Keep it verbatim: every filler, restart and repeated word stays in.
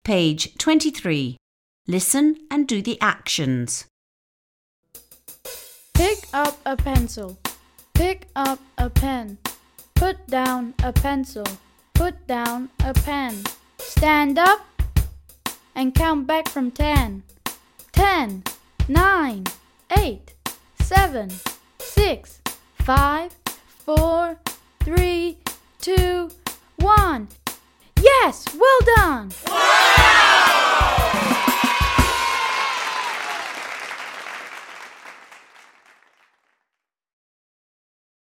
Page twenty-three. Listen and do the actions. Pick up a pencil. Pick up a pen. Put down a pencil. Put down a pen. Stand up and count back from ten. Ten, nine, eight, seven, six, five, four, three, two, one. Yes, well done!